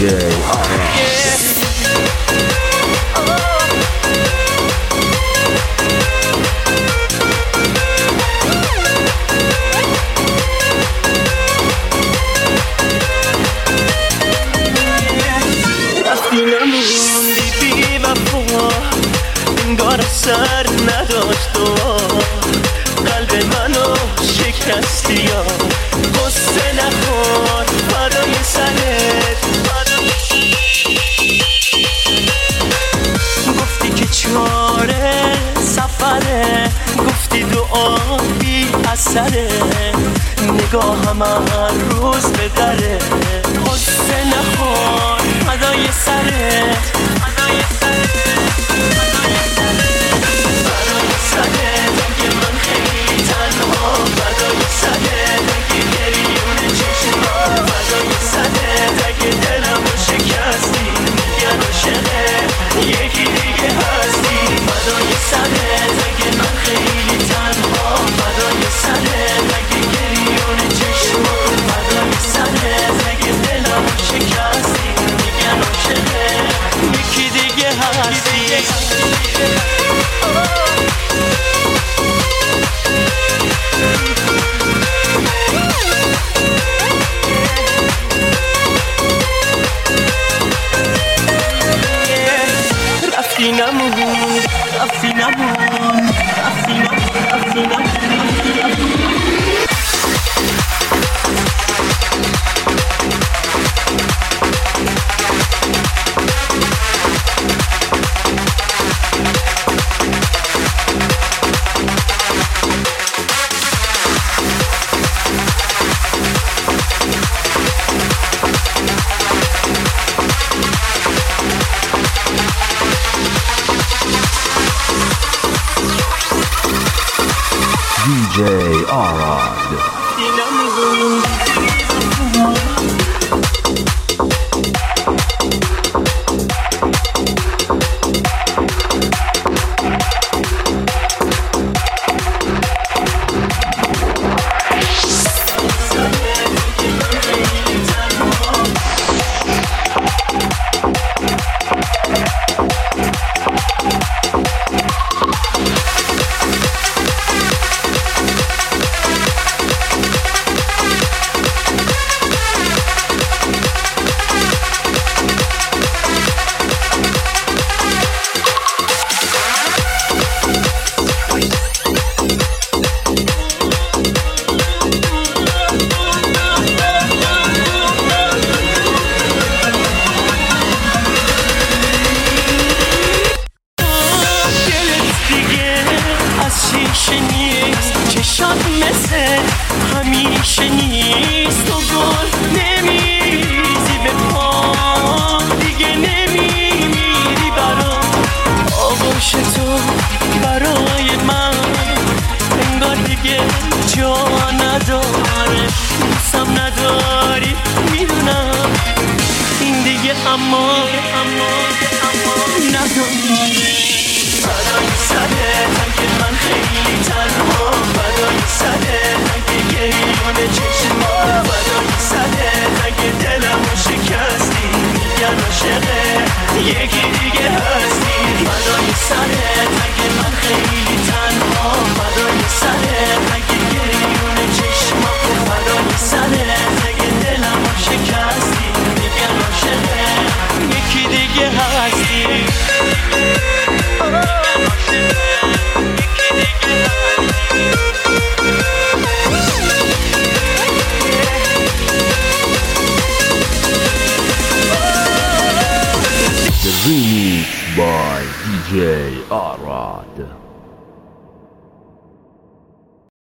انگار سر نداشت و قلب منو شکستی یا قصه نخور فدای سرت گفتی که چاره سفره گفتی دعا بی اثره نگاهم هر روز به دره قصه نخور فدای سرت فدای سرت DJ Arad. چشات مثل همیشه نیست و گل نمیریزی به پا دیگه نمیمیری آغوش تو برای من انگار دیگه جا نداره دوستم نداری میدونم این دیگه اما نداری فدای سرت اگه من خیلی تنها فدای سرت اگه گریون چشما فدای سرت اگه دلمو شکستی میگن عاشقه یکی دیگه هستی فدای سرت اگه من خیلی تنها فدای سرت اگه گریون چشما فدای سرت اگه دلمو شکستی میگن عاشقه یکی دیگه هستی The remix by DJ Arad.